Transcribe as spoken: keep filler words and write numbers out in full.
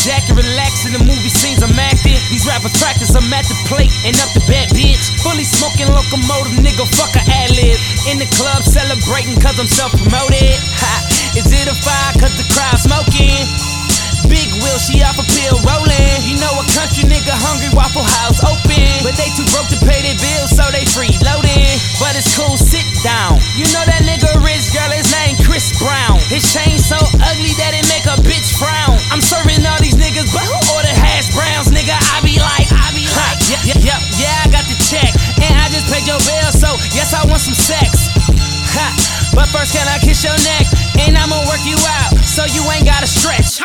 jacket, relax in the movie scenes I'm acting. These rappers practice, I'm at the plate and up the bed, bitch. Fully smoking locomotive, nigga, fuck a ad-lib. In the club celebrating cause I'm self-promoted. Ha, is it a fire cause the crowd smoking? Big Will, she off a pill rolling. You know a country nigga hungry, Waffle House open. But they too broke to pay their bills, so they free loading. But it's cool, sit down. You know that nigga rich, girl, his name Chris Brown. His chain